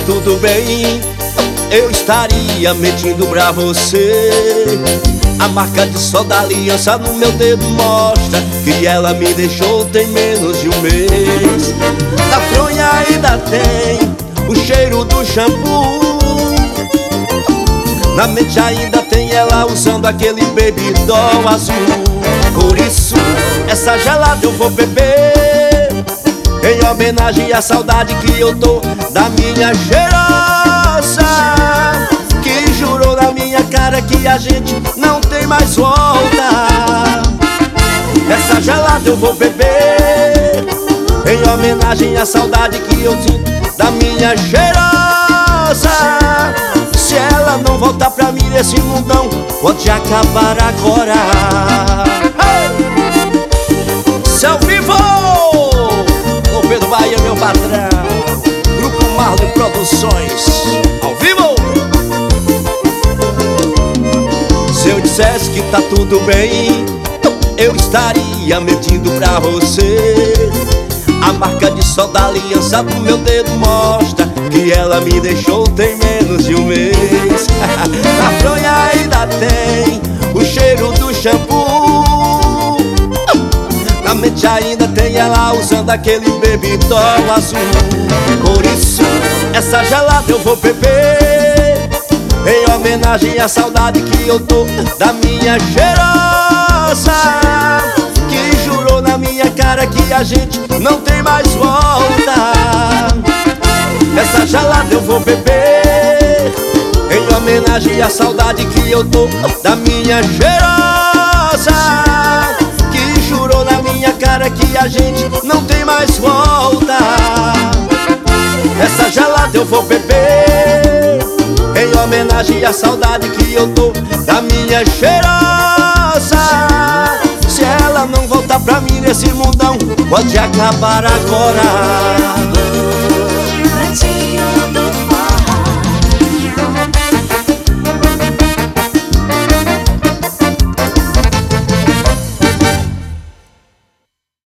tudo bem, eu estaria mentindo pra você. A marca de sol da aliança no meu dedo mostra que ela me deixou tem menos de um mês. Da fronha ainda tem o cheiro do shampoo, na mente ainda tem ela usando aquele baby doll azul. Por isso, essa gelada eu vou beber, em homenagem à saudade que eu tô da minha cheirosa, que jurou na minha cara que a gente não tem mais volta. Essa gelada eu vou beber, em homenagem à saudade que eu sinto da minha cheirosa. Se ela não voltar pra mim nesse mundão, pode acabar agora. Se ao vivo, o Pedro Bahia, meu patrão, Grupo Marley Produções, ao vivo. Se eu dissesse que tá tudo bem, eu estaria mentindo pra você. A marca de sol da aliança do meu dedo mostra que ela me deixou tem menos de um mês. Na fronha ainda tem o cheiro do shampoo, na mente ainda tem ela usando aquele baby doll azul. Por isso, essa gelada eu vou beber, em homenagem à saudade que eu tô da minha cheirosa, que jurou na minha cara que a gente não tem mais volta. Essa gelada eu vou beber, em homenagem à saudade que eu tô da minha cheirosa, que jurou na minha cara que a gente não tem mais volta. Essa gelada eu vou beber, em homenagem à saudade que eu tô da minha cheirosa. Se ela não voltar pra mim nesse mundão, pode acabar agora.